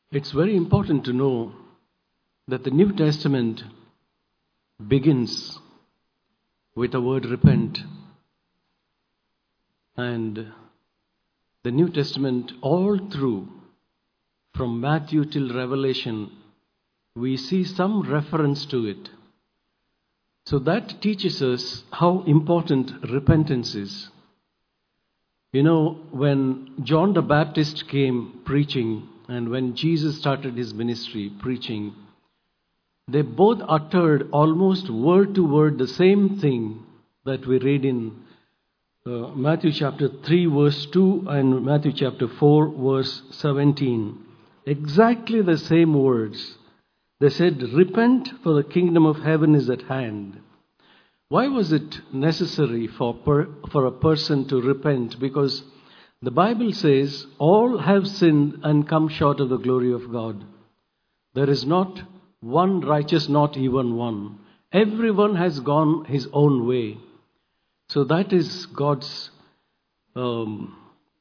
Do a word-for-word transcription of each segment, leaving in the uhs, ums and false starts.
It's very important to know that the New Testament begins with the word repent. And the New Testament all through, from Matthew till Revelation, we see some reference to it. So that teaches us how important repentance is. You know, when John the Baptist came preaching, and when Jesus started his ministry preaching, they both uttered almost word to word the same thing that we read in uh, Matthew chapter three verse two and Matthew chapter four verse seventeen. Exactly the same words. They said, "Repent, for the kingdom of heaven is at hand." Why was it necessary for, per, for a person to repent? Because the Bible says, all have sinned and come short of the glory of God. There is not one righteous, not even one. Everyone has gone his own way. So that is God's um,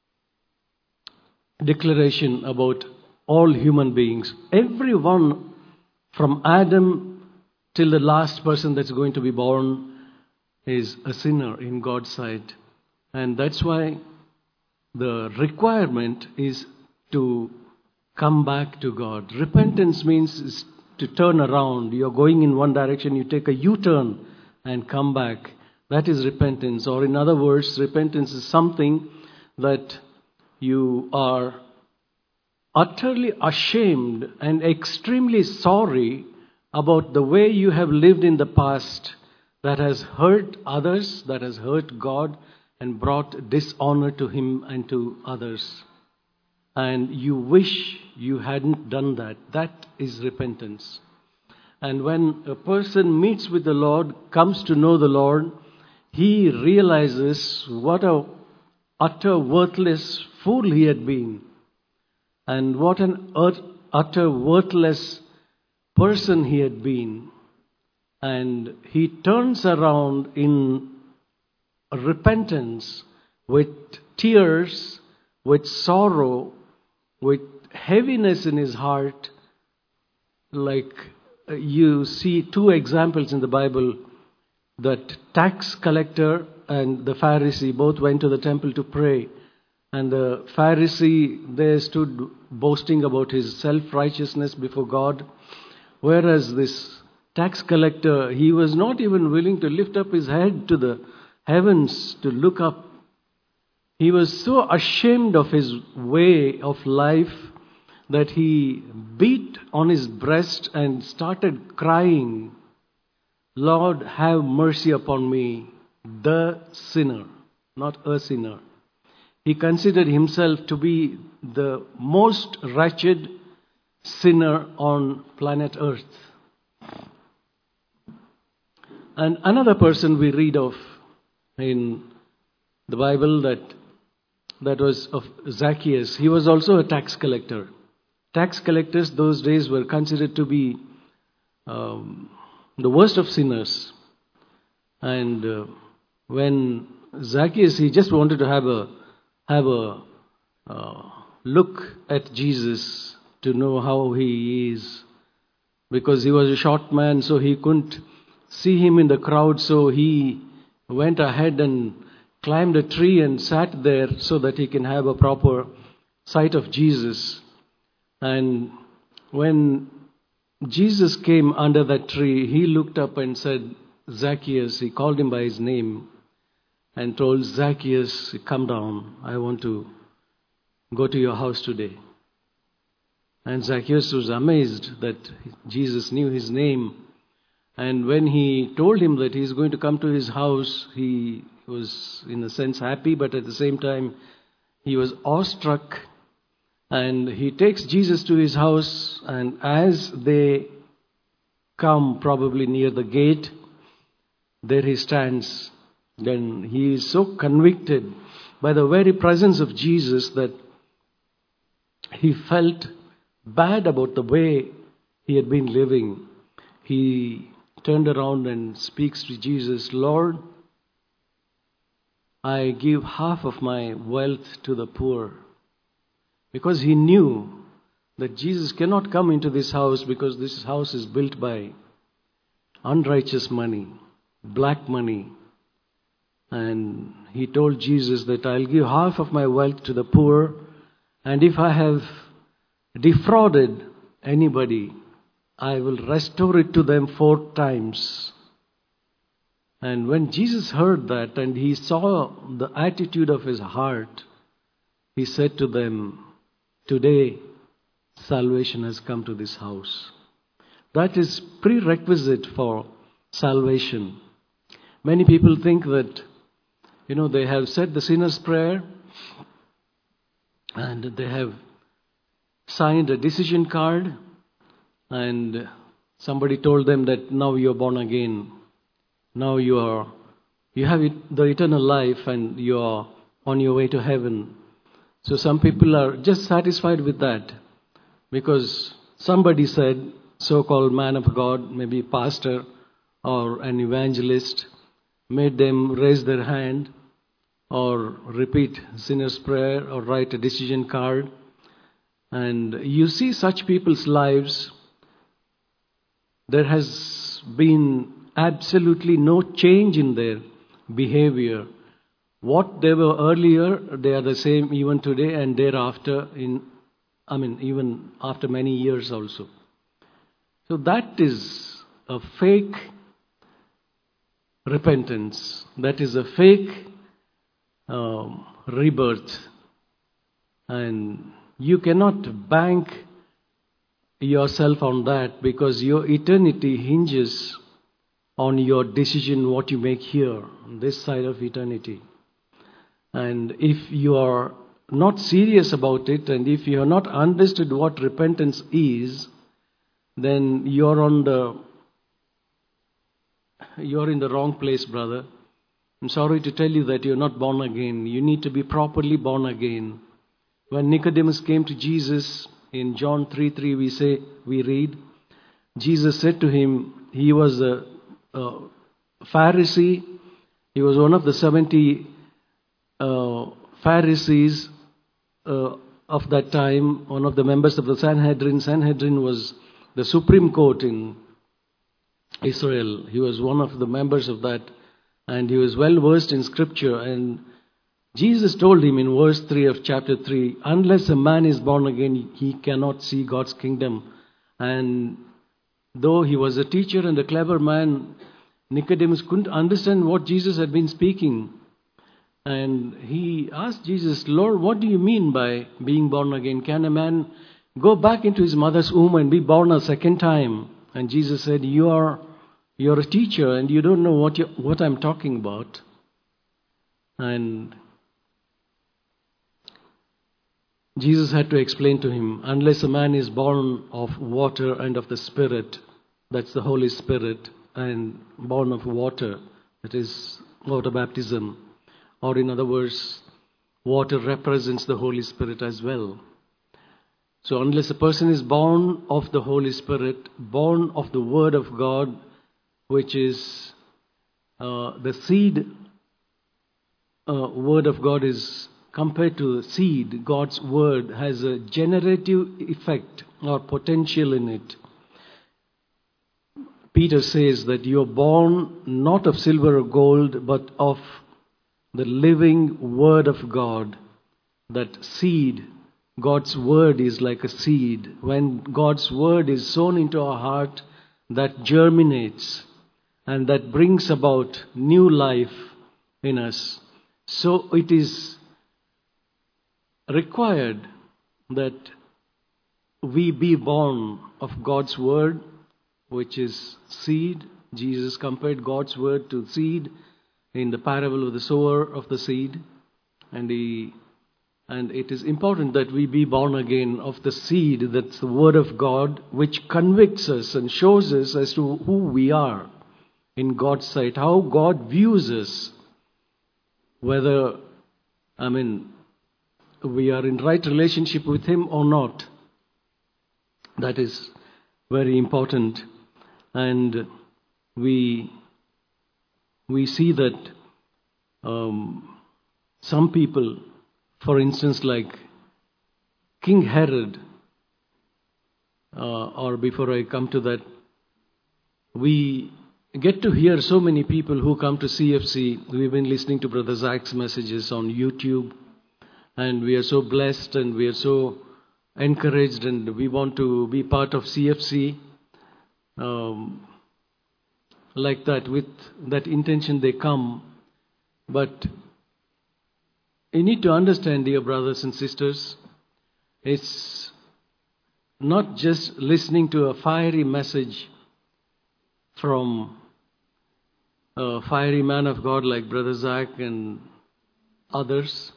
declaration about all human beings. Everyone from Adam till the last person that's going to be born is a sinner in God's sight. And that's why the requirement is to come back to God. Repentance means is to turn around. You're going in one direction, you take a U-turn and come back. That is repentance. Or in other words, repentance is something that you are utterly ashamed and extremely sorry about the way you have lived in the past that has hurt others, that has hurt God and brought dishonor to Him and to others. And you wish you hadn't done that. That is repentance. And when a person meets with the Lord, comes to know the Lord, he realizes what a utter worthless fool he had been. And what an utter worthless person he had been. And he turns around in repentance with tears, with sorrow, with heaviness in his heart. Like you see two examples in the Bible, that tax collector and the Pharisee both went to the temple to pray. And the Pharisee there stood boasting about his self-righteousness before God. Whereas this tax collector, he was not even willing to lift up his head to the heavens to look up. He was so ashamed of his way of life that he beat on his breast and started crying, "Lord, have mercy upon me, the sinner," not a sinner. He considered himself to be the most wretched sinner on planet Earth. And another person we read of in the Bible that that was of Zacchaeus. He was also a tax collector. Tax collectors those days were considered to be um, the worst of sinners. And uh, when Zacchaeus, he just wanted to have a have a uh, look at Jesus to know how he is, because he was a short man, so he couldn't see him in the crowd. So he went ahead and climbed a tree and sat there so that he can have a proper sight of Jesus. And when Jesus came under that tree, he looked up and said, "Zacchaeus," he called him by his name and told Zacchaeus, "Come down, I want to go to your house today." And Zacchaeus was amazed that Jesus knew his name. And when he told him that he is going to come to his house, he was in a sense happy, but at the same time he was awestruck. And he takes Jesus to his house, and as they come probably near the gate, there he stands. Then he is so convicted by the very presence of Jesus that he felt bad about the way he had been living. He turned around and speaks to Jesus, "Lord, I give half of my wealth to the poor." Because he knew that Jesus cannot come into this house because this house is built by unrighteous money, black money. And he told Jesus that I'll give half of my wealth to the poor, and if I have defrauded anybody, I will restore it to them four times. And when Jesus heard that and he saw the attitude of his heart, he said to them, today salvation has come to this house. That is prerequisite for salvation. Many people think that, you know, they have said the sinner's prayer and they have signed a decision card and somebody told them that now you're born again. Now you are, you have the eternal life and you are on your way to heaven. So some people are just satisfied with that because somebody said, so-called man of God, maybe pastor or an evangelist, made them raise their hand or repeat sinner's prayer or write a decision card. And you see such people's lives, there has been absolutely no change in their behavior. What they were earlier, they are the same even today and thereafter, in, I mean, even after many years also. So that is a fake repentance. That is a fake um, rebirth. And you cannot bank yourself on that because your eternity hinges on your decision what you make here, on this side of eternity. And if you are not serious about it and if you have not understood what repentance is, then you're on the you're in the wrong place, brother. I'm sorry to tell you that you're not born again. You need to be properly born again. When Nicodemus came to Jesus in John three three, we say we read, Jesus said to him, he was a, a Pharisee. He was one of the seventy uh, Pharisees uh, of that time, one of the members of the Sanhedrin. Sanhedrin was the Supreme Court in Israel. He was one of the members of that, and he was well versed in Scripture. And Jesus told him in verse three of chapter three, unless a man is born again, he cannot see God's kingdom. And though he was a teacher and a clever man, Nicodemus couldn't understand what Jesus had been speaking. And he asked Jesus, Lord, what do you mean by being born again? Can a man go back into his mother's womb and be born a second time? And Jesus said, you are you're a teacher and you don't know what you, what I'm talking about. And Jesus had to explain to him, unless a man is born of water and of the Spirit, that's the Holy Spirit, and born of water, that is water baptism. Or in other words, water represents the Holy Spirit as well. So unless a person is born of the Holy Spirit, born of the Word of God, which is uh, the seed, uh, Word of God is compared to the seed. God's Word has a generative effect or potential in it. Peter says that you are born not of silver or gold, but of the living Word of God. That seed, God's Word is like a seed. When God's Word is sown into our heart, that germinates and that brings about new life in us. So it is required that we be born of God's Word, which is seed. Jesus compared God's Word to seed in the parable of the sower of the seed. And he And it is important that we be born again of the seed, that's the Word of God, which convicts us and shows us as to who we are in God's sight, how God views us, whether, I mean, we are in right relationship with Him or not. That is very important. And we, we see that um, some people, for instance, like King Herod, uh, or before I come to that, we get to hear so many people who come to C F C. We've been listening to Brother Zach's messages on YouTube, and we are so blessed and we are so encouraged, and we want to be part of C F C. Um, like that, with that intention they come. But you need to understand, dear brothers and sisters, it's not just listening to a fiery message from a fiery man of God like Brother Zach and others.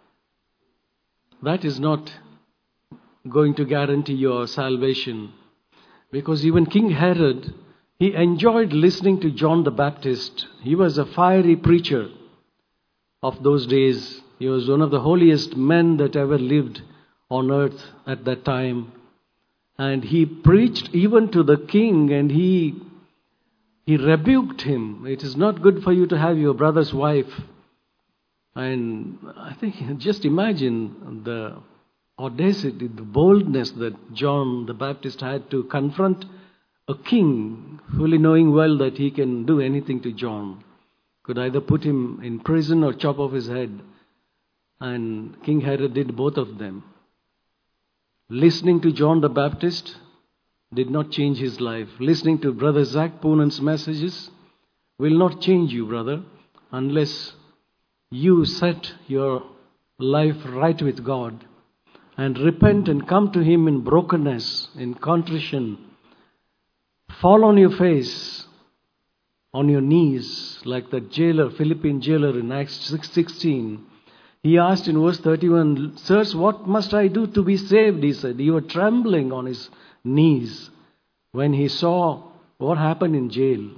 That is not going to guarantee your salvation. Because even King Herod, he enjoyed listening to John the Baptist. He was a fiery preacher of those days. He was one of the holiest men that ever lived on earth at that time. And he preached even to the king, and he he rebuked him. It is not good for you to have your brother's wife. And I think, just imagine the audacity, the boldness that John the Baptist had to confront a king, fully knowing well that he can do anything to John. Could either put him in prison or chop off his head. And King Herod did both of them. Listening to John the Baptist did not change his life. Listening to Brother Zach Poonan's messages will not change you, brother, unless you set your life right with God and repent and come to Him in brokenness, in contrition. Fall on your face, on your knees, like the jailer, Philippine jailer in Acts six sixteen. He asked in verse thirty-one, "Sirs, what must I do to be saved?" He said. He was trembling on his knees when he saw what happened in jail.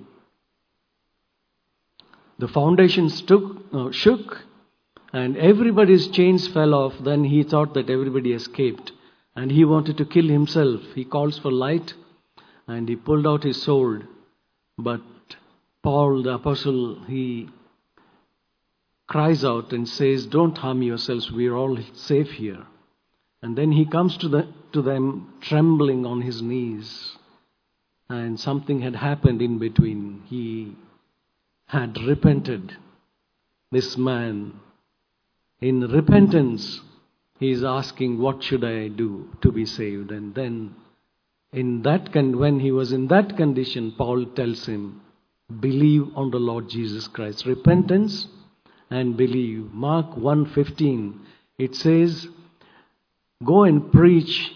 The foundations took, uh, shook, and everybody's chains fell off. Then he thought that everybody escaped, and he wanted to kill himself. He calls for light, and he pulled out his sword. But Paul, the apostle, he cries out and says, "Don't harm yourselves, we're all safe here." And then he comes to the to them trembling on his knees. And something had happened in between. He had repented. This man, in repentance, he is asking, "What should I do to be saved?" And then in that con- when he was in that condition, Paul tells him, "Believe on the Lord Jesus Christ." Repentance and believe. Mark one fifteen, it says, "Go and preach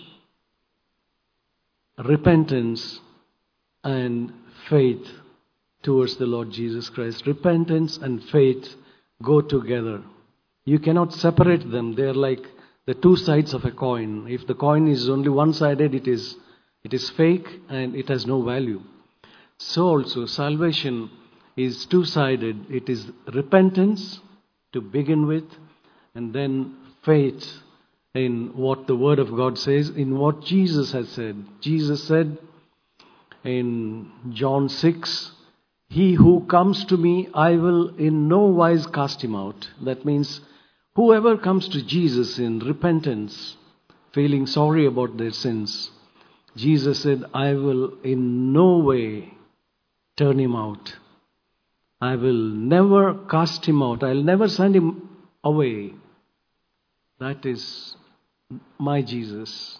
repentance and faith towards the Lord Jesus Christ." Repentance and faith go together. You cannot separate them. They are like the two sides of a coin. If the coin is only one-sided, it is it is fake and it has no value. So also, salvation is two-sided. It is repentance to begin with, and then faith in what the Word of God says, in what Jesus has said. Jesus said in John six, "He who comes to me, I will in no wise cast him out." That means whoever comes to Jesus in repentance, feeling sorry about their sins, Jesus said, "I will in no way turn him out. I will never cast him out. I'll never send him away." That is my Jesus.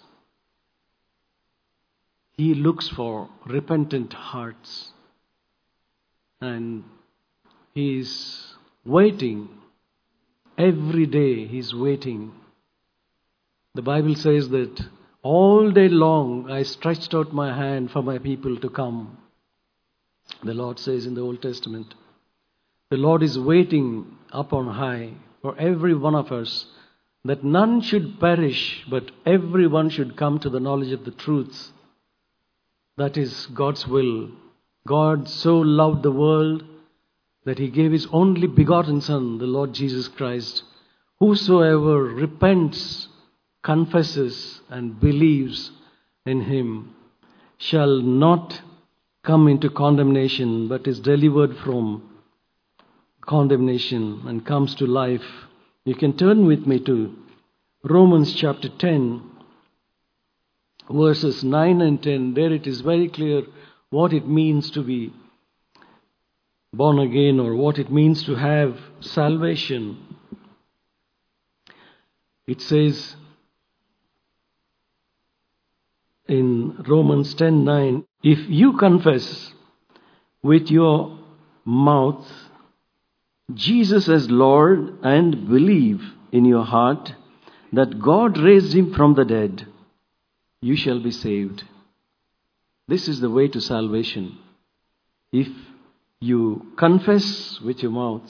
He looks for repentant hearts. And He is waiting. Every day He is waiting. The Bible says that all day long I stretched out my hand for my people to come. The Lord says in the Old Testament. The Lord is waiting up on high for every one of us, that none should perish, but everyone should come to the knowledge of the truth. That is God's will. God so loved the world that He gave His only begotten Son, the Lord Jesus Christ. Whosoever repents, confesses, and believes in Him shall not come into condemnation, but is delivered from condemnation and comes to life. You can turn with me to Romans chapter ten. verses nine and ten, there it is very clear what it means to be born again, or what it means to have salvation. It says in Romans ten nine, if you confess with your mouth Jesus as Lord and believe in your heart that God raised him from the dead, you shall be saved. This is the way to salvation. If you confess with your mouth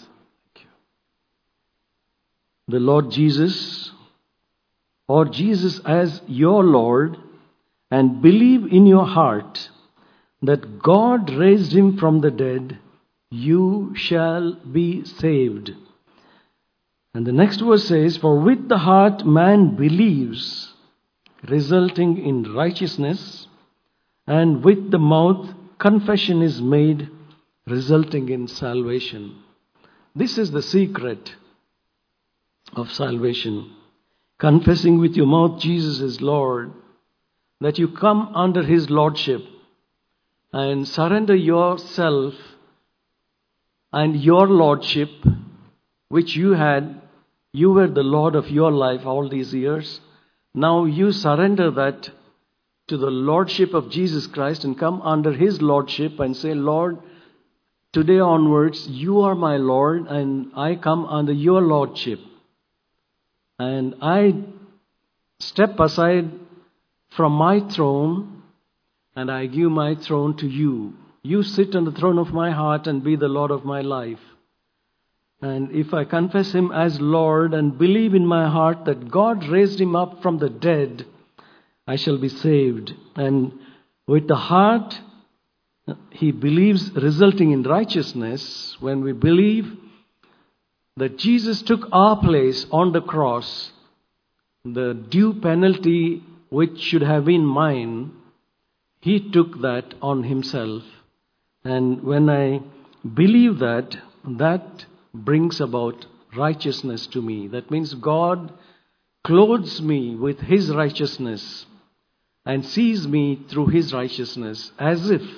the Lord Jesus, or Jesus as your Lord, and believe in your heart that God raised him from the dead, you shall be saved. And the next verse says, for with the heart man believes, resulting in righteousness, and with the mouth confession is made, resulting in salvation. This is the secret of salvation. Confessing with your mouth Jesus is Lord, that you come under his lordship and surrender yourself and your lordship, which you had. You were the Lord of your life all these years. Now you surrender that to the lordship of Jesus Christ and come under his lordship and say, Lord, today onwards, you are my Lord and I come under your lordship. And I step aside from my throne and I give my throne to you. You sit on the throne of my heart and be the Lord of my life. And if I confess him as Lord and believe in my heart that God raised him up from the dead, I shall be saved. And with the heart, he believes, resulting in righteousness. When we believe that Jesus took our place on the cross, the due penalty which should have been mine, he took that on himself. And when I believe that, that brings about righteousness to me. That means God clothes me with his righteousness and sees me through his righteousness, as if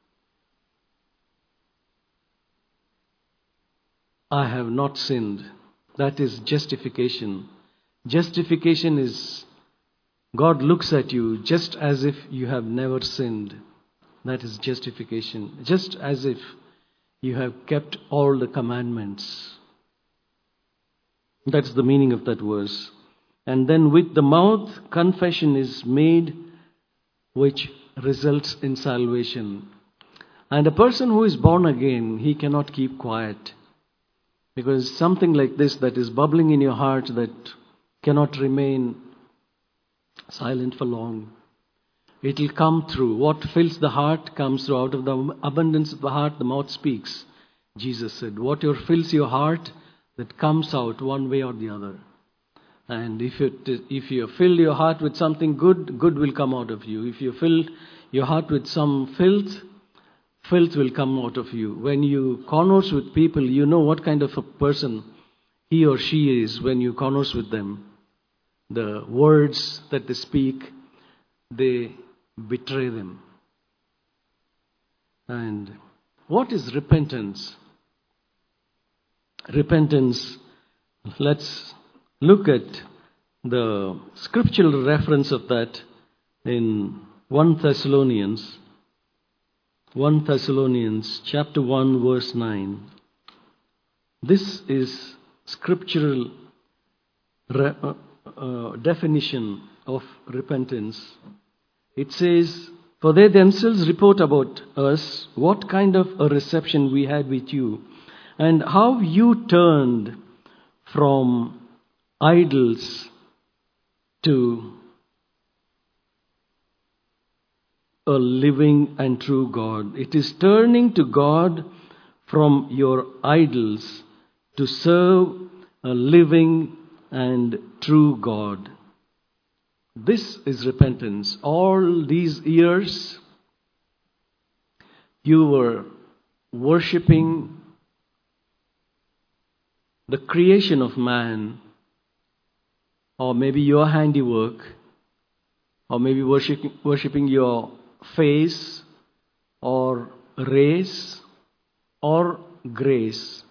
I have not sinned. That is justification. Justification is God looks at you just as if you have never sinned. That is justification. Just as if you have kept all the commandments. That's the meaning of that verse. And then with the mouth, confession is made, which results in salvation. And a person who is born again, he cannot keep quiet. Because something like this that is bubbling in your heart that cannot remain silent for long. It will come through. What fills the heart comes through. Out of the abundance of the heart, the mouth speaks. Jesus said, whatever fills your heart, that comes out one way or the other. And if it, if you fill your heart with something good, good will come out of you. If you fill your heart with some filth, filth will come out of you. When you converse with people, you know what kind of a person he or she is when you converse with them. The words that they speak, they betray them. And what is repentance? Repentance, let's look at the scriptural reference of that in First Thessalonians. First Thessalonians chapter one verse nine. This is scriptural re- uh, uh, definition of repentance. It says, for they themselves report about us what kind of a reception we had with you, and how you turned from idols to a living and true God. It is turning to God from your idols to serve a living and true God. This is repentance. All these years you were worshipping the creation of man, or maybe your handiwork, or maybe worshiping, worshiping your face or race or grace.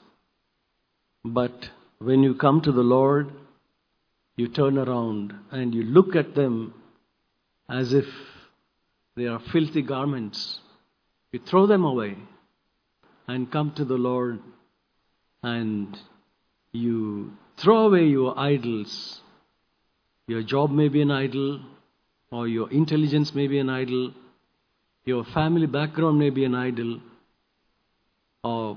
But when you come to the Lord, you turn around and you look at them as if they are filthy garments. You throw them away and come to the Lord, and you throw away your idols. Your job may be an idol, or your intelligence may be an idol, your family background may be an idol, or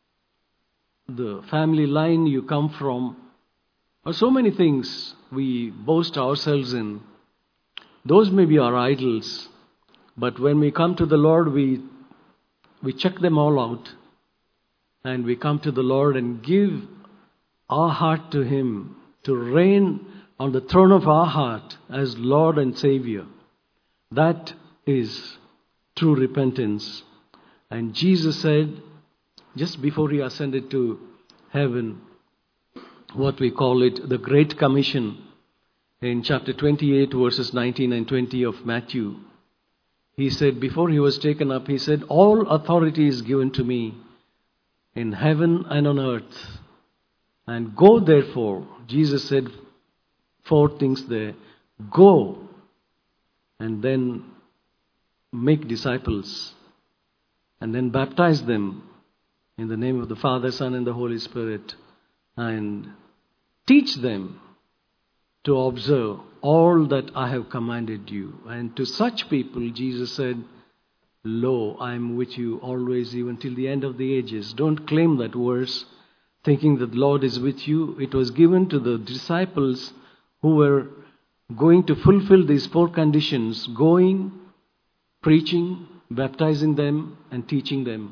the family line you come from, or so many things we boast ourselves in. Those may be our idols, but when we come to the Lord, we we check them all out, and we come to the Lord and give our heart to Him to reign on the throne of our heart as Lord and Savior. That is true repentance. And Jesus said, just before He ascended to heaven, what we call it, the Great Commission, in chapter twenty-eight, verses nineteen and twenty of Matthew, He said, before He was taken up, He said, all authority is given to me in heaven and on earth. And go therefore, Jesus said four things there. Go and then make disciples and then baptize them in the name of the Father, Son, and the Holy Spirit, and teach them to observe all that I have commanded you. And to such people, Jesus said, lo, I am with you always, even till the end of the ages. Don't claim that verse thinking that the Lord is with you. It was given to the disciples who were going to fulfill these four conditions: going, preaching, baptizing them, and teaching them.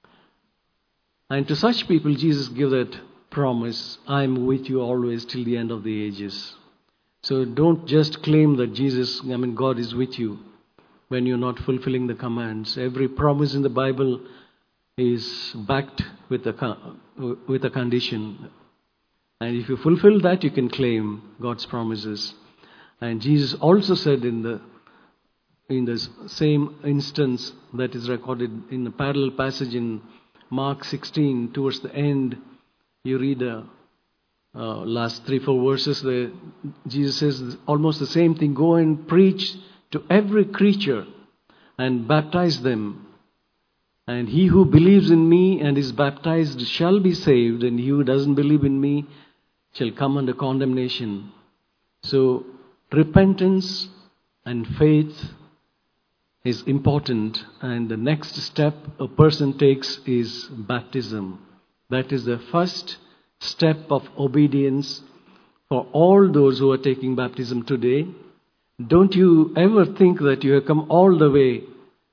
And to such people, Jesus gave that promise, I am with you always till the end of the ages. So don't just claim that Jesus, I mean God is with you when you're not fulfilling the commands. Every promise in the Bible is backed with a, with a condition. And if you fulfill that, you can claim God's promises. And Jesus also said in the in the same instance that is recorded in a parallel passage in Mark sixteen, towards the end, you read uh, uh, last three, four verses there, Jesus says almost the same thing. Go and preach to every creature and baptize them. And he who believes in me and is baptized shall be saved, and he who doesn't believe in me shall come under condemnation. So repentance and faith is important, and the next step a person takes is baptism. That is the first step of obedience for all those who are taking baptism today. Don't you ever think that you have come all the way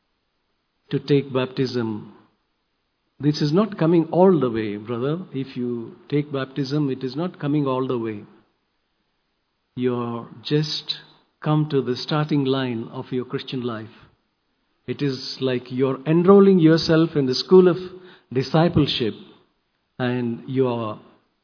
to take baptism. This is not coming all the way, brother. If you take baptism, it is not coming all the way. You're just come to the starting line of your Christian life. It is like you're enrolling yourself in the school of discipleship, and you are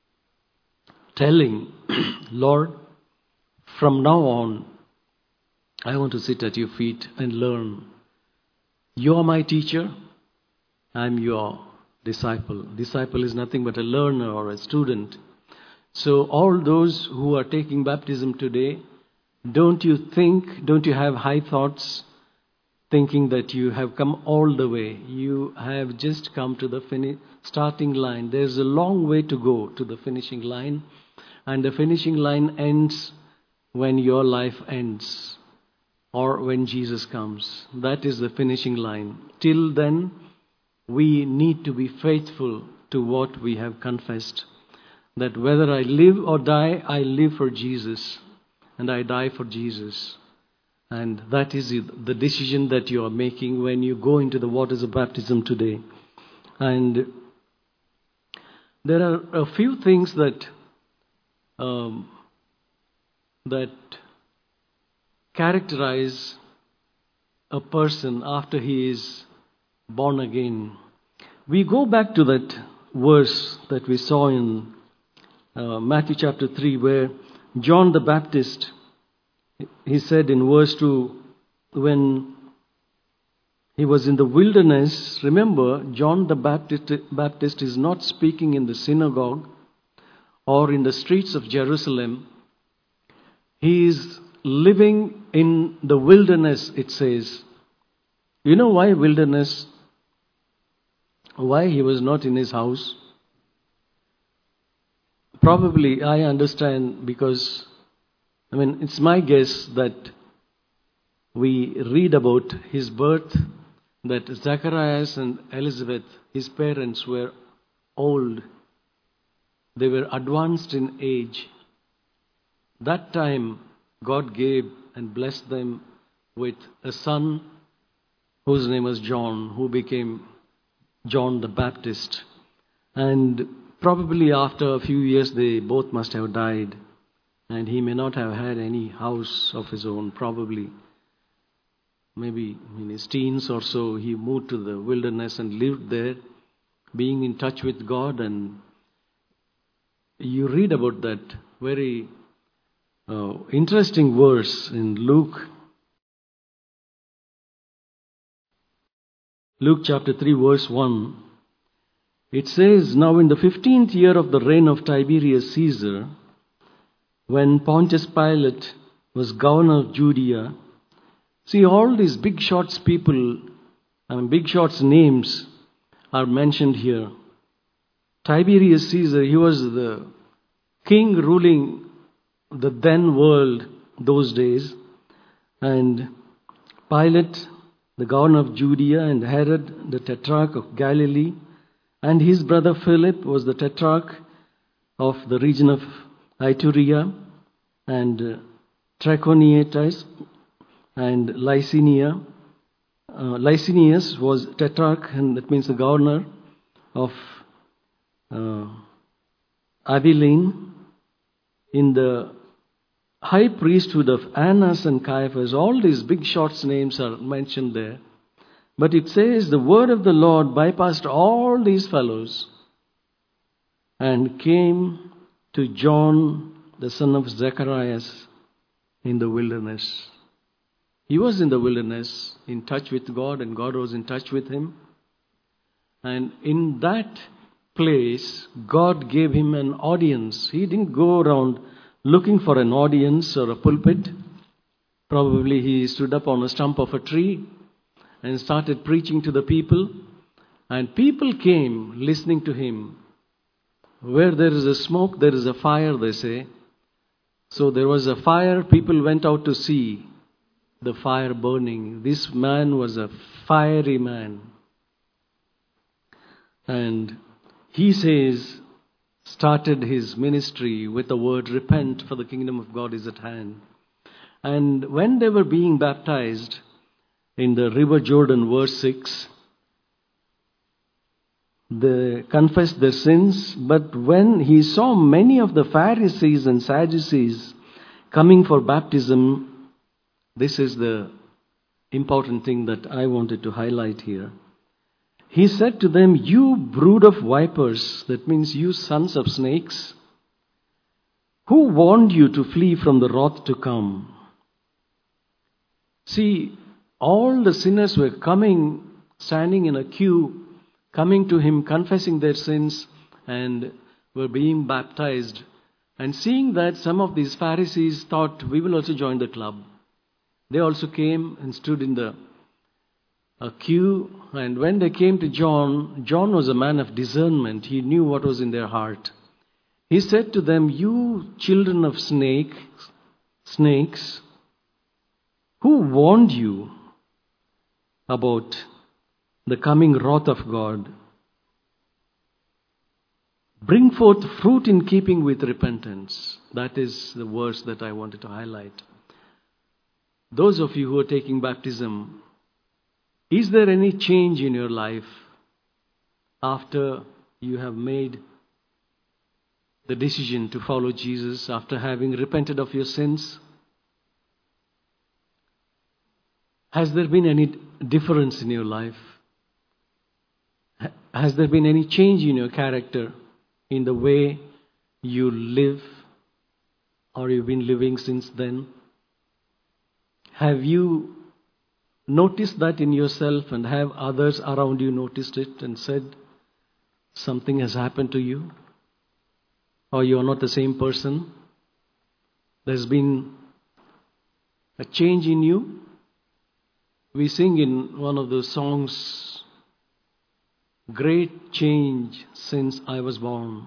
telling, Lord, from now on, I want to sit at your feet and learn. You are my teacher. I'm your disciple. Disciple is nothing but a learner or a student. So all those who are taking baptism today, don't you think, don't you have high thoughts, thinking that you have come all the way? You have just come to the fini- starting line. There's a long way to go to the finishing line. And the finishing line ends when your life ends, or when Jesus comes. That is the finishing line. Till then, we need to be faithful to what we have confessed. That whether I live or die, I live for Jesus, and I die for Jesus. And that is the decision that you are making when you go into the waters of baptism today. And there are a few things that um, that characterize a person after he is born again. We go back to that verse that we saw in uh, Matthew chapter three, where John the Baptist he said in verse two, when he was in the wilderness, remember, John the Baptist, Baptist is not speaking in the synagogue or in the streets of Jerusalem. He is living in the wilderness, it says. You know why wilderness? Why he was not in his house? Probably, I understand, because, I mean, it's my guess that we read about his birth, that Zacharias and Elizabeth, his parents, were old. They were advanced in age. That time, God gave and blessed them with a son whose name was John, who became John the Baptist. And probably after a few years, they both must have died. And he may not have had any house of his own, probably. Maybe in his teens or so, he moved to the wilderness and lived there, being in touch with God. And you read about that very uh, interesting verse in Luke. Luke chapter three, verse one. It says, "Now in the fifteenth year of the reign of Tiberius Caesar, when Pontius Pilate was governor of Judea," see, all these big shots people, I mean, big shots names are mentioned here. Tiberius Caesar, he was the king ruling the then world those days. And Pilate, the governor of Judea, and Herod, the tetrarch of Galilee, and his brother Philip was the tetrarch of the region of Iturea and uh, Trachonitis and Lycinia. Uh, Licinius was tetrarch, and that means the governor of uh, Abilene. In the high priesthood of Annas and Caiaphas, all these big shots names are mentioned there. But it says the word of the Lord bypassed all these fellows and came to John, the son of Zacharias, in the wilderness. He was in the wilderness, in touch with God, and God was in touch with him. And in that place, God gave him an audience. He didn't go around looking for an audience or a pulpit. Probably he stood up on a stump of a tree and started preaching to the people. And people came listening to him. Where there is a smoke, there is a fire, they say. So there was a fire, people went out to see the fire burning. This man was a fiery man. And he says, started his ministry with the word, "Repent, for the kingdom of God is at hand." And when they were being baptized in the river Jordan, verse six, they confessed their sins. But when he saw many of the Pharisees and Sadducees coming for baptism, this is the important thing that I wanted to highlight here. He said to them, "You brood of vipers," that means you sons of snakes, "who warned you to flee from the wrath to come?" See, all the sinners were coming, standing in a queue, coming to him, confessing their sins, and were being baptized. And seeing that, some of these Pharisees thought, we will also join the club. They also came and stood in the a queue, and when they came to John, John was a man of discernment. He knew what was in their heart. He said to them, "You children of snake, snakes, who warned you about the coming wrath of God? Bring forth fruit in keeping with repentance." That is the verse that I wanted to highlight. Those of you who are taking baptism, is there any change in your life after you have made the decision to follow Jesus, after having repented of your sins? Has there been any difference in your life? Has there been any change in your character, in the way you live, or you've been living since then? Have you noticed that in yourself, and have others around you noticed it and said, something has happened to you? Or you are not the same person? There's been a change in you? We sing in one of those songs, great change since I was born.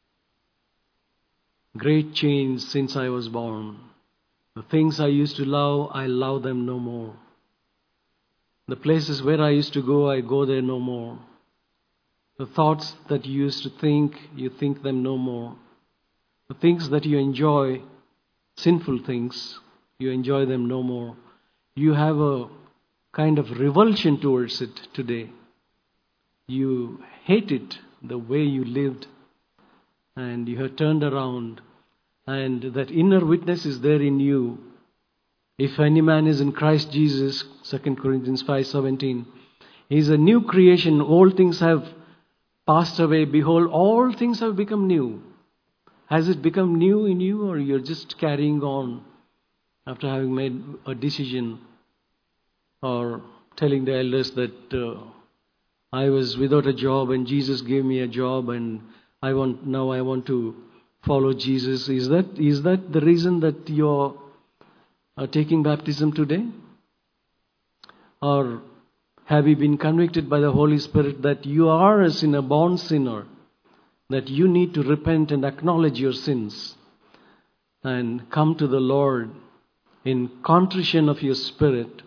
Great change since I was born. The things I used to love, I love them no more. The places where I used to go, I go there no more. The thoughts that you used to think, you think them no more. The things that you enjoy, sinful things, you enjoy them no more. You have a kind of revulsion towards it today. You hate it, the way you lived, and you have turned around, and that inner witness is there in you. If any man is in Christ Jesus, Second Corinthians five seventeen, he is a new creation. All things have passed away. Behold, all things have become new. Has it become new in you, or you're just carrying on after having made a decision, or telling the elders that uh, I was without a job and Jesus gave me a job, and I want now I want to follow Jesus? Is that is that the reason that you're uh, taking baptism today? Or have you been convicted by the Holy Spirit that you are a sinner, born sinner, that you need to repent and acknowledge your sins and come to the Lord in contrition of your spirit,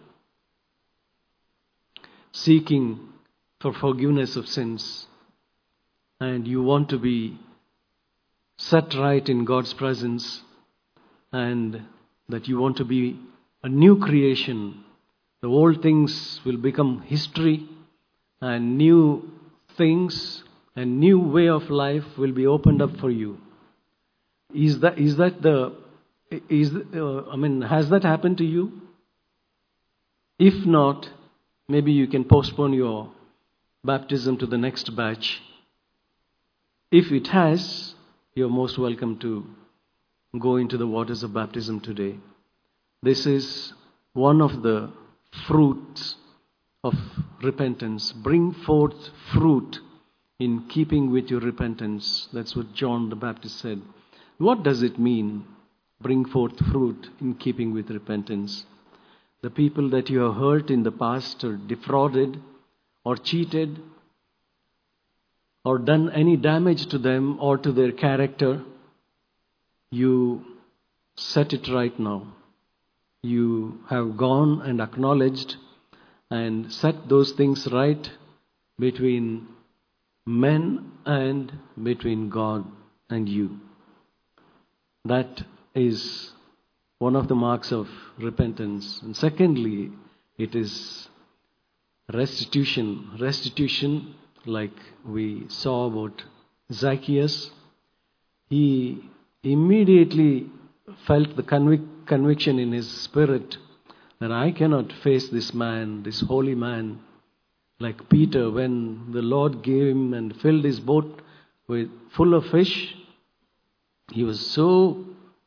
seeking for forgiveness of sins, and you want to be set right in God's presence, and that you want to be a new creation? The old things will become history, and new things and new way of life will be opened up for you. Is that is that the is uh, I mean, has that happened to you? If not, maybe you can postpone your baptism to the next batch. If it has, you're most welcome to go into the waters of baptism today. This is one of the fruits of repentance. Bring forth fruit in keeping with your repentance. That's what John the Baptist said. What does it mean, bring forth fruit in keeping with repentance? The people that you have hurt in the past, or defrauded, or cheated, or done any damage to them or to their character, you set it right now. You have gone and acknowledged and set those things right between men and between God and you. That is one of the marks of repentance. And secondly, it is restitution. Restitution, like we saw about Zacchaeus, he immediately felt the convic- conviction in his spirit that I cannot face this man, this holy man. Like Peter, when the Lord gave him and filled his boat with full of fish, he was so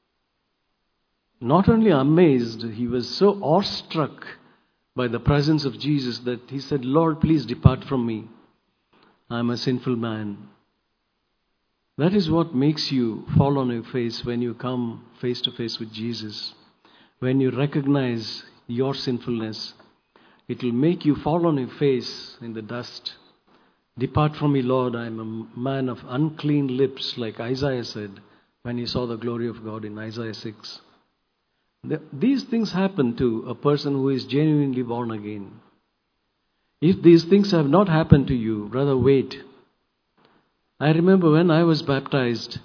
not only amazed, he was so awestruck by the presence of Jesus that he said, Lord, please depart from me. I am a sinful man. That is what makes you fall on your face when you come face to face with Jesus. When you recognize your sinfulness, it will make you fall on your face in the dust. Depart from me, Lord, I am a man of unclean lips, like Isaiah said when he saw the glory of God in Isaiah six. The, these things happen to a person who is genuinely born again. If these things have not happened to you, brother, wait. I remember when I was baptized,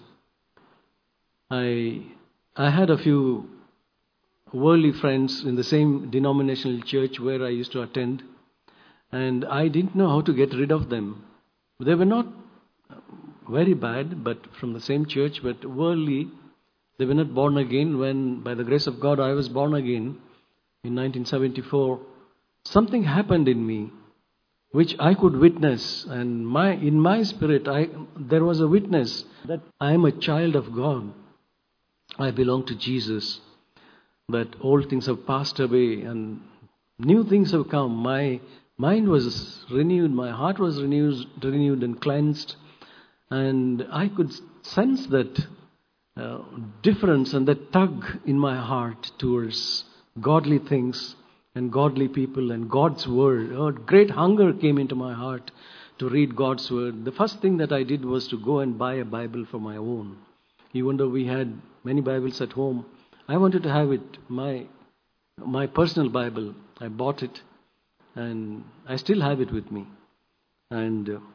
I I had a few worldly friends in the same denominational church where I used to attend, and I didn't know how to get rid of them. They were not very bad, but from the same church, but worldly. They were not born again. When, by the grace of God, I was born again in nineteen seventy-four, something happened in me which I could witness, and my in my spirit, I there was a witness that I am a child of God. I belong to Jesus. that old things have passed away and new things have come. My mind was renewed, my heart was renewed, renewed and cleansed, and I could sense that uh, difference and that tug in my heart towards godly things and godly people and God's word. A great hunger came into my heart to read God's word. The first thing that I did was to go and buy a Bible for my own. Even though we had many Bibles at home, I wanted to have it, my my personal Bible. I bought it, and I still have it with me. And uh,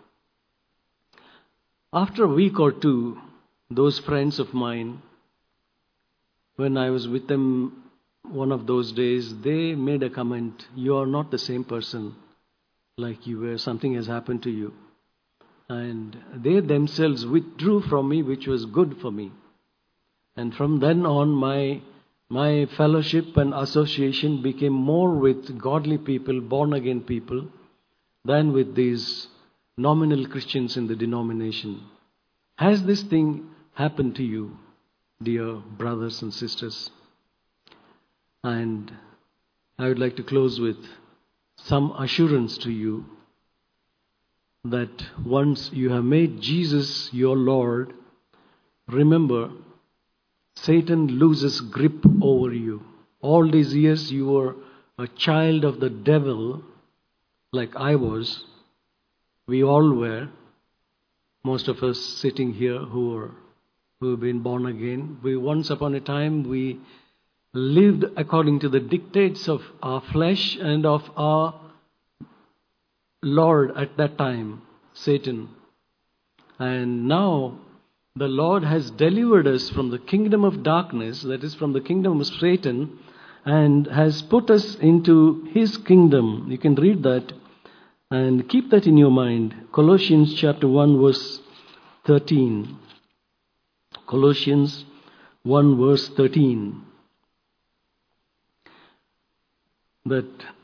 after a week or two, those friends of mine, when I was with them one of those days, they made a comment, "You are not the same person like you were. Something has happened to you." And they themselves withdrew from me, which was good for me. And from then on, my my fellowship and association became more with godly people, born-again people, than with these nominal Christians in the denomination. Has this thing happened to you, dear brothers and sisters? And I would like to close with some assurance to you that once you have made Jesus your Lord, remember, Satan loses grip over you. All these years you were a child of the devil, like I was. We all were. Most of us sitting here who are who have been born again. We once upon a time we lived according to the dictates of our flesh and of our Lord at that time, Satan. And now the Lord has delivered us from the kingdom of darkness, that is from the kingdom of Satan, and has put us into His kingdom. You can read that and keep that in your mind. Colossians chapter one verse thirteen. Colossians one verse thirteen. That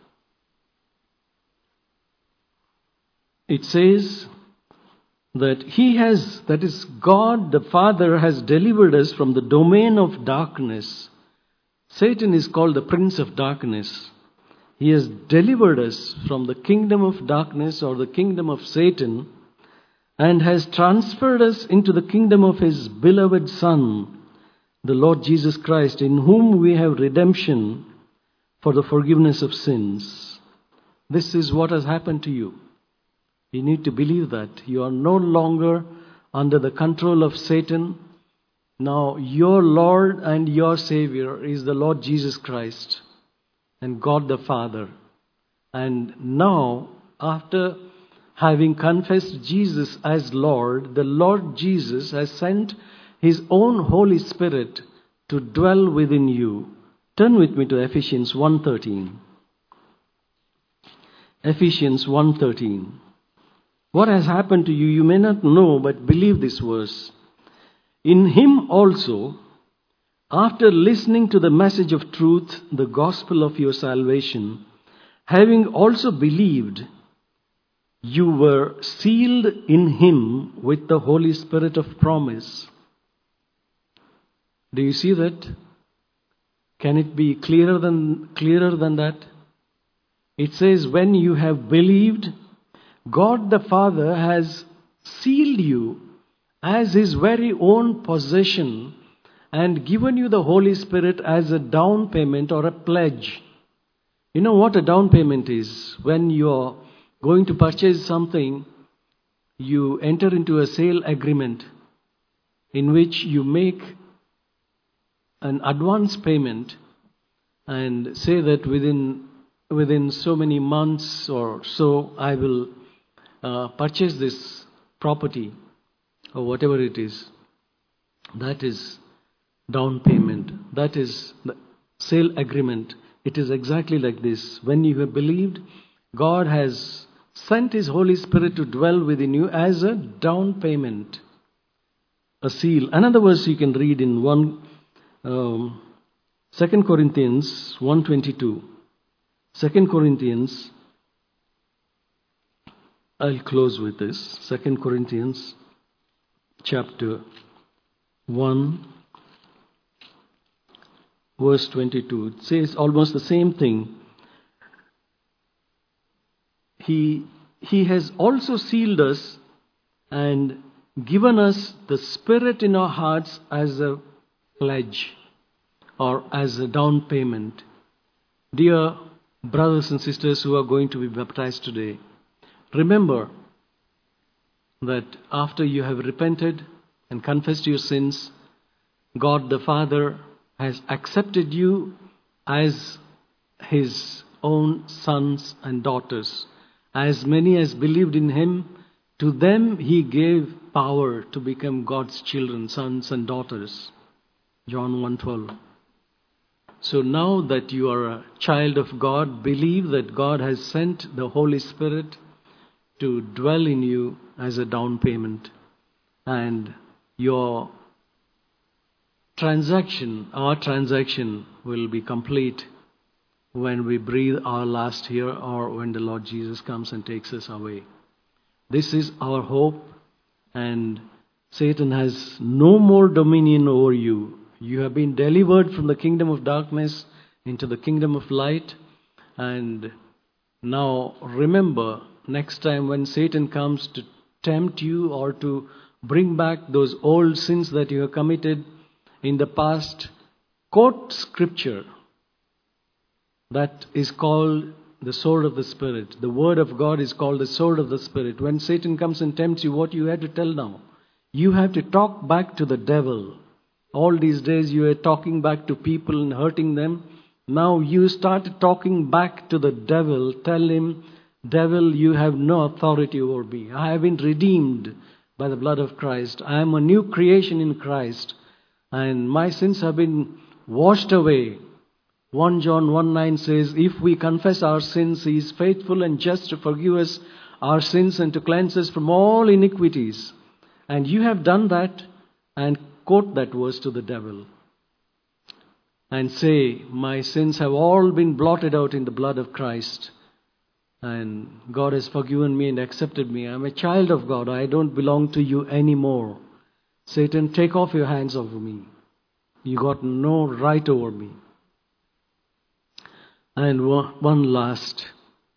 it says that He has, that is God the Father has delivered us from the domain of darkness. Satan is called the prince of darkness. He has delivered us from the kingdom of darkness or the kingdom of Satan and has transferred us into the kingdom of His beloved Son, the Lord Jesus Christ, in whom we have redemption for the forgiveness of sins. This is what has happened to you. You need to believe that. You are no longer under the control of Satan. Now your Lord and your Savior is the Lord Jesus Christ and God the Father. And now, after having confessed Jesus as Lord, the Lord Jesus has sent His own Holy Spirit to dwell within you. Turn with me to Ephesians one thirteen. Ephesians one thirteen. What has happened to you, you may not know, but believe this verse. In Him also, after listening to the message of truth, the gospel of your salvation, having also believed, you were sealed in Him with the Holy Spirit of promise. Do you see that? Can it be clearer than clearer than that? It says, when you have believed, God the Father has sealed you as His very own possession and given you the Holy Spirit as a down payment or a pledge. You know what a down payment is? When you're going to purchase something, you enter into a sale agreement in which you make an advance payment and say that within within so many months or so I will uh, purchase this property or whatever it is. That is down payment. That is the sale agreement. It is exactly like this. When you have believed, God has sent His Holy Spirit to dwell within you as a down payment, a seal. Another verse you can read in one um, Second Corinthians one twenty-two. Second Corinthians, I'll close with this. Second Corinthians chapter one verse twenty-two. It says almost the same thing. He, he has also sealed us and given us the Spirit in our hearts as a pledge or as a down payment. Dear brothers and sisters who are going to be baptized today, remember that after you have repented and confessed your sins, God the Father has accepted you as His own sons and daughters. As many as believed in Him, to them He gave power to become God's children, sons and daughters. John one twelve. So now that you are a child of God, believe that God has sent the Holy Spirit to dwell in you as a down payment. And your transaction, our transaction will be complete when we breathe our last here or when the Lord Jesus comes and takes us away. This is our hope, and Satan has no more dominion over you. You have been delivered from the kingdom of darkness into the kingdom of light. And now remember, next time when Satan comes to tempt you or to bring back those old sins that you have committed in the past, quote scripture that is called the sword of the Spirit. The word of God is called the sword of the Spirit. When Satan comes and tempts you, what you have to tell now? You have to talk back to the devil. All these days you are talking back to people and hurting them. Now you start talking back to the devil. Tell him, devil, you have no authority over me. I have been redeemed by the blood of Christ. I am a new creation in Christ. And my sins have been washed away. First John one nine says, if we confess our sins, He is faithful and just to forgive us our sins and to cleanse us from all iniquities. And you have done that, and quote that verse to the devil and say, my sins have all been blotted out in the blood of Christ, and God has forgiven me and accepted me. I'm a child of God. I don't belong to you anymore. Satan, take off your hands over me. You got no right over me. And one last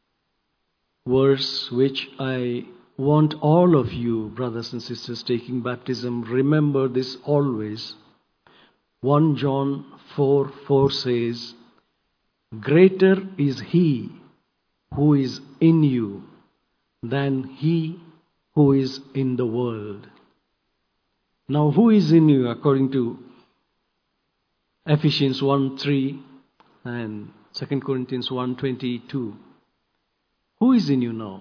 verse which I want all of you, brothers and sisters, taking baptism, remember this always. First John four four says, greater is He who is in you than he who is in the world. Now, who is in you according to Ephesians one three and Second Corinthians one twenty-two? Who is in you now?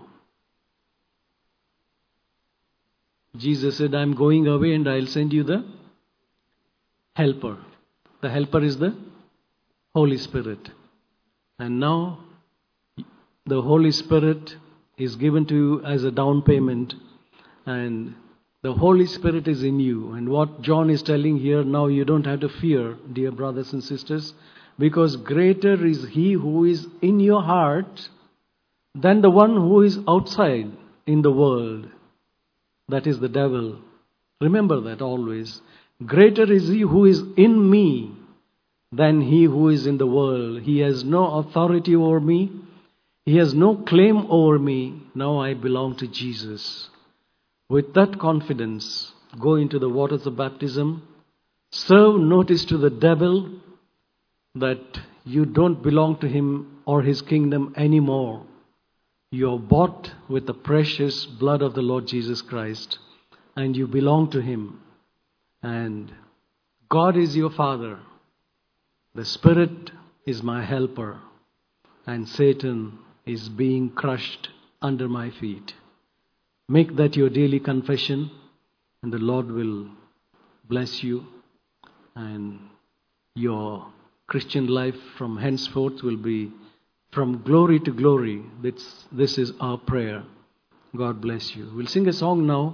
Jesus said, I'm going away and I'll send you the helper. The helper is the Holy Spirit. And now the Holy Spirit is given to you as a down payment, and the Holy Spirit is in you. And what John is telling here, now you don't have to fear, dear brothers and sisters, because greater is He who is in your heart than the one who is outside in the world. That is the devil. Remember that always. Greater is He who is in me than he who is in the world. He has no authority over me. He has no claim over me. Now I belong to Jesus. With that confidence, go into the waters of baptism. Serve notice to the devil that you don't belong to him or his kingdom anymore. You are bought with the precious blood of the Lord Jesus Christ, and you belong to Him. And God is your Father. The Spirit is my helper, and Satan is being crushed under my feet. Make that your daily confession, and the Lord will bless you, and your Christian life from henceforth will be from glory to glory. This, this is our prayer. God bless you. We'll sing a song now.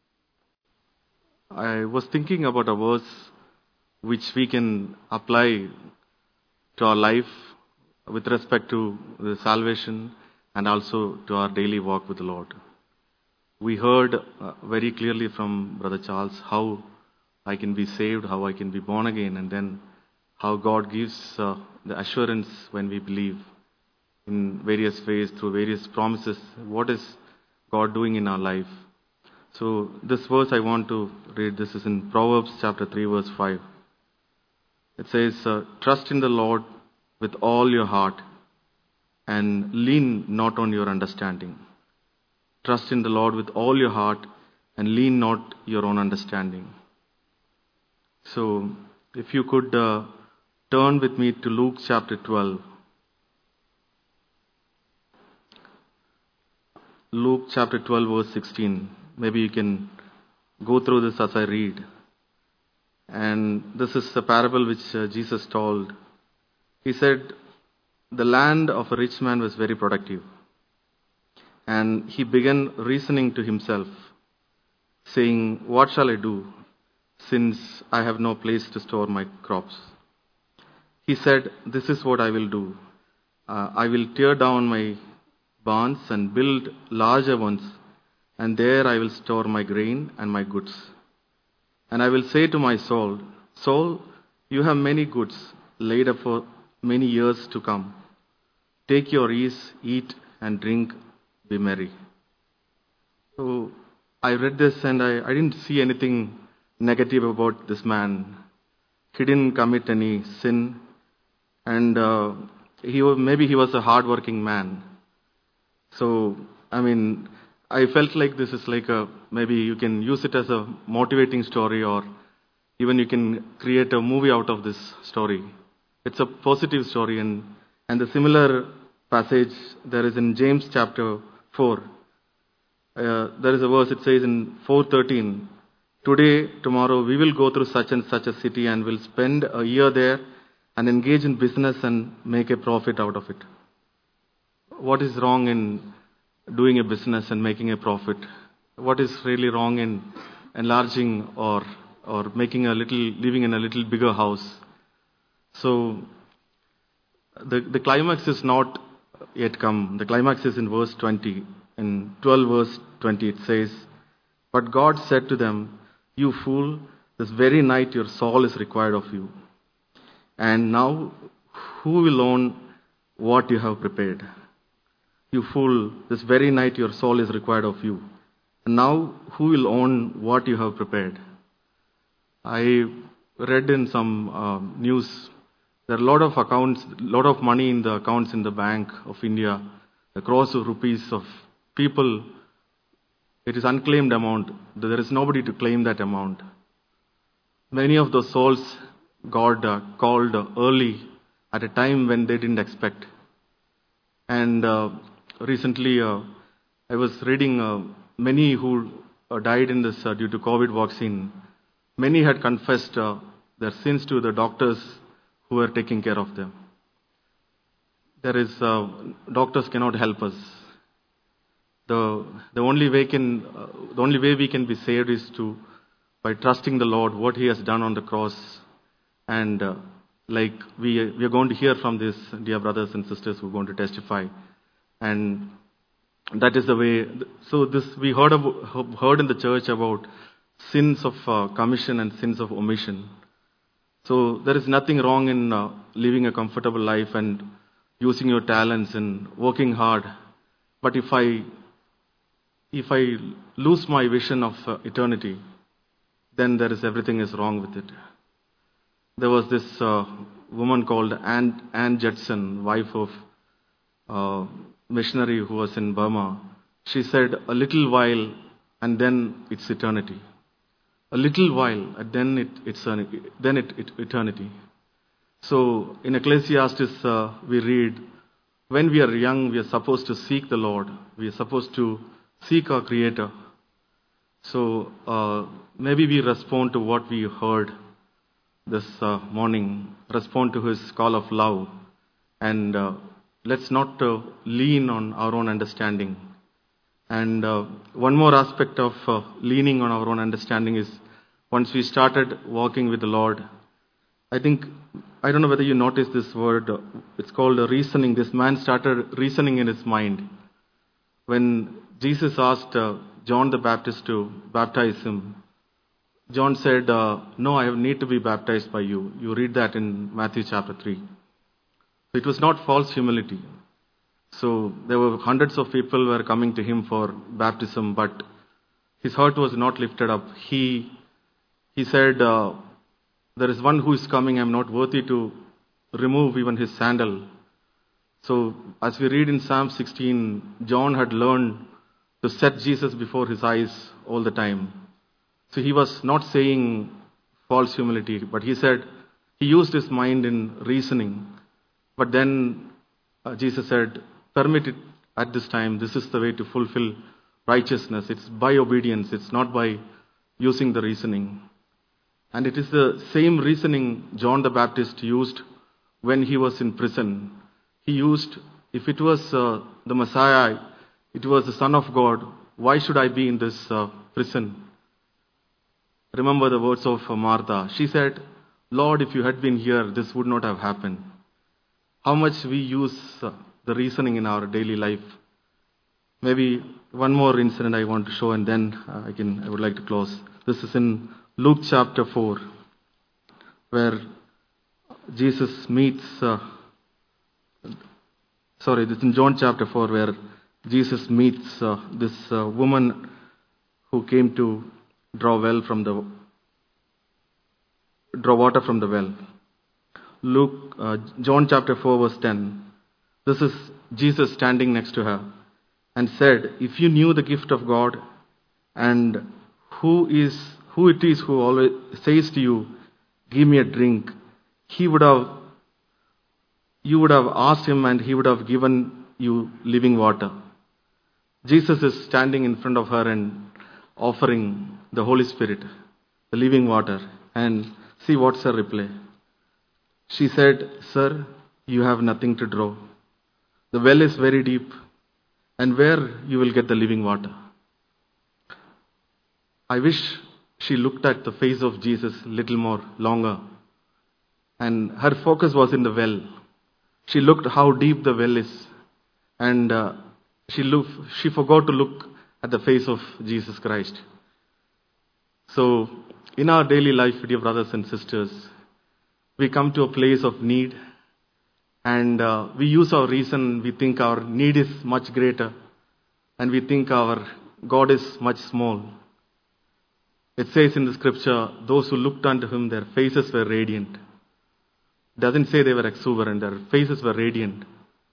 I was thinking about a verse which we can apply to our life with respect to the salvation and also to our daily walk with the Lord. We heard uh, very clearly from Brother Charles how I can be saved, how I can be born again, and then how God gives uh, the assurance when we believe in various ways, through various promises. What is God doing in our life? So this verse I want to read. This is in Proverbs chapter three, verse five. It says, uh, trust in the Lord with all your heart and lean not on your understanding. Trust in the Lord with all your heart and lean not your own understanding. So if you could uh, turn with me to Luke chapter twelve. Luke chapter twelve, verse sixteen. Maybe you can go through this as I read. And this is a parable which uh, Jesus told. He said, the land of a rich man was very productive. And he began reasoning to himself, saying, what shall I do, since I have no place to store my crops? He said, this is what I will do. Uh, I will tear down my barns and build larger ones, and there I will store my grain and my goods. And I will say to my soul, soul, you have many goods laid up for many years to come. Take your ease, eat and drink, be merry. So I read this and I, I didn't see anything negative about this man. He didn't commit any sin, and uh, he was, maybe he was a hard-working man. So I mean, I felt like this is like a, maybe you can use it as a motivating story, or even you can create a movie out of this story. It's a positive story, and and the similar passage there is in James chapter four. Uh, there is a verse, it says in four thirteen, today, tomorrow, we will go through such and such a city and will spend a year there and engage in business and make a profit out of it. What is wrong in doing a business and making a profit? What is really wrong in enlarging or or making a little, living in a little bigger house? So the the climax is not yet come. The climax is in verse twenty. In twelve verse twenty it says, but God said to them, you fool, this very night your soul is required of you. And now who will own what you have prepared? You fool, this very night your soul is required of you. And now who will own what you have prepared? I read in some uh, news, there are a lot of accounts, a lot of money in the accounts in the Bank of India, the crores of rupees of people. It is unclaimed amount. There is nobody to claim that amount. Many of those souls God uh, called uh, early at a time when they didn't expect. And uh, recently uh, I was reading uh, many who uh, died in this uh, due to COVID vaccine. Many had confessed uh, their sins to the doctors who were taking care of them. There is, uh, doctors cannot help us. The, the only way can, uh, the only way we can be saved is to, by trusting the Lord, what He has done on the cross. And uh, like we, we are going to hear from this, dear brothers and sisters who are going to testify. And that is the way. So this, we heard, about, heard in the church about sins of uh, commission and sins of omission. So there is nothing wrong in uh, living a comfortable life and using your talents and working hard. But if I if I lose my vision of uh, eternity, then there is everything is wrong with it. There was this uh, woman called Ann, Ann Judson, wife of a missionary who was in Burma. She said, a little while and then it's eternity. A little while and then it, it's an, then it, it eternity. So in Ecclesiastes uh, we read, when we are young, we are supposed to seek the Lord. We are supposed to seek our Creator. So uh, maybe we respond to what we heard this uh, morning, respond to His call of love, and uh, let's not uh, lean on our own understanding. And uh, one more aspect of uh, leaning on our own understanding is, once we started walking with the Lord, I think, I don't know whether you noticed this word, it's called reasoning. This man started reasoning in his mind. When Jesus asked uh, John the Baptist to baptize him, John said, uh, no, I need to be baptized by you. You read that in Matthew chapter three. It was not false humility. So there were hundreds of people were coming to him for baptism, but his heart was not lifted up. He he said, uh, there is one who is coming, I am not worthy to remove even his sandal. So as we read in Psalm sixteen, John had learned to set Jesus before his eyes all the time. So he was not saying false humility, but he said, he used his mind in reasoning. But then uh, Jesus said, permit it at this time. This is the way to fulfill righteousness. It's by obedience. It's not by using the reasoning. And it is the same reasoning John the Baptist used when he was in prison. He used, if it was uh, the Messiah, it was the Son of God, why should I be in this uh, prison? Remember the words of Martha. She said, Lord, if you had been here, this would not have happened. How much we use uh, the reasoning in our daily life. Maybe one more incident I want to show, and then uh, I can I would like to close. This is in Luke chapter four, where Jesus meets, uh, sorry, this is in John chapter four, where Jesus meets uh, this uh, woman who came to draw well from the draw water from the well. Luke, uh, John chapter four, verse ten. This is Jesus standing next to her and said, if you knew the gift of God and who is who it is who always says to you, give me a drink, he would have you would have asked him and he would have given you living water. Jesus is standing in front of her and offering the Holy Spirit, the living water. And see what's her reply. She said, sir, you have nothing to draw. The well is very deep, and where you will get the living water? I wish she looked at the face of Jesus a little more longer. And her focus was in the well. She looked how deep the well is. And uh, she, look, she forgot to look at the face of Jesus Christ. So, in our daily life, dear brothers and sisters, we come to a place of need, and uh, we use our reason. We think our need is much greater, and we think our God is much small. It says in the scripture, those who looked unto him, their faces were radiant. It doesn't say they were exuberant, their faces were radiant.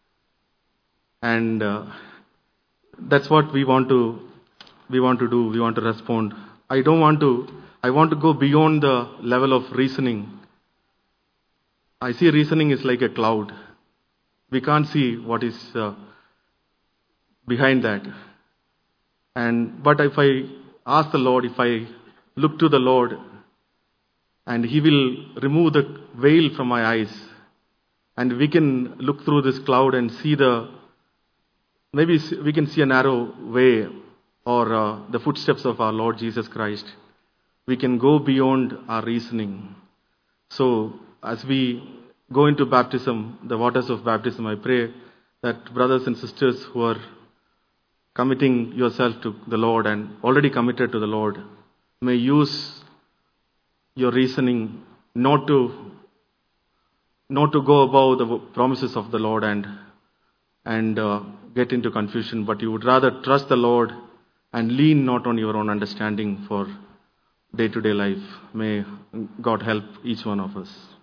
And uh, that's what we want to we want to do. We want to respond. I don't want to, I want to go beyond the level of reasoning. I see reasoning is like a cloud. We can't see what is uh, behind that. And but if I ask the Lord, if I look to the Lord, and he will remove the veil from my eyes, and we can look through this cloud and see the, maybe we can see a narrow way, or uh, the footsteps of our Lord Jesus Christ. We can go beyond our reasoning. So as we go into baptism, the waters of baptism, I pray that brothers and sisters who are committing yourself to the Lord and already committed to the Lord, may use your reasoning not to not to go above the promises of the Lord and and uh, get into confusion, but you would rather trust the Lord and lean not on your own understanding for day-to-day life. May God help each one of us.